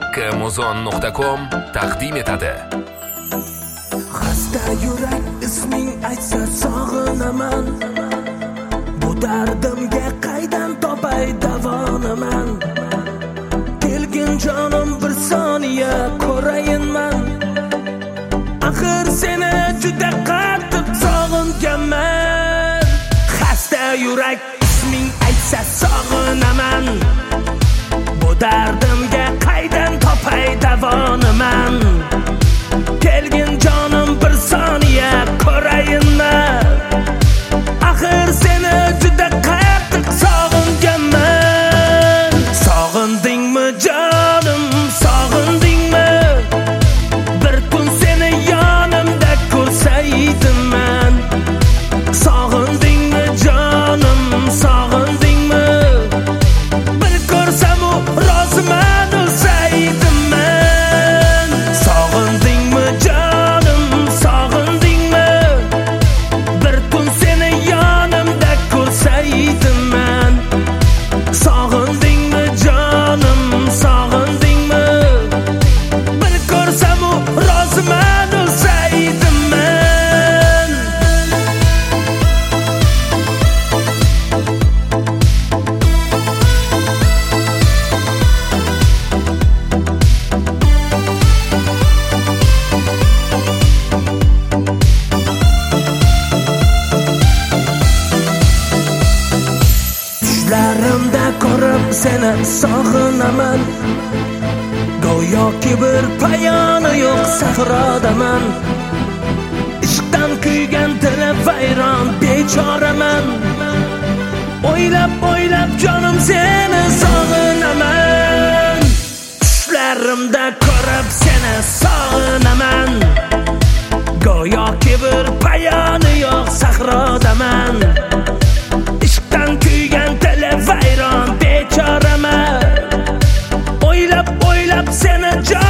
makkmuzon.com taqdim etadi. Xasta yurak isming aytsa sog'inaman. Bu dardimga qaydan topay davonaman? Kelgin jonim bir soniya ko'rayinman. Axir seni juda qattiq sog'inganman. Xasta yurak isming aytsa sog'inaman. Bu dardimga qaydan topay davonaman? Kelgin jonim bir soniya ko'rayinman. Axir seni juda qattiq sog'inganman. Sog'indingmi jonim, sog'indingmi? Bir kun seni yonimda ko'rsaydim-man. Sog'indingmi jonim, sog'indingmi? Bir ko'rsam roziman o'lsaydim-man. Sog'indingmi jonim, sog'indingmi? Bir kun seni yonimda ko'rsaydim-man. Sog'indingmi jonim, sog'indingmi? Bir ko'rsam roziman o'lsaydim-man. Tushlarimda ko'rib seni sog'inaman. Go'yoki bir payoni yo'q sahrodaman. Ishqdan kuygan dilim vayron bechoraman. O'ylab jonim seni sog'inaman. Tushlarimda ko'rib seni sog'inaman. Go'yoki bir payoni yo'q sahrodaman. Ishqdan kuygan dilim vayron bechoraman. O'ylab seni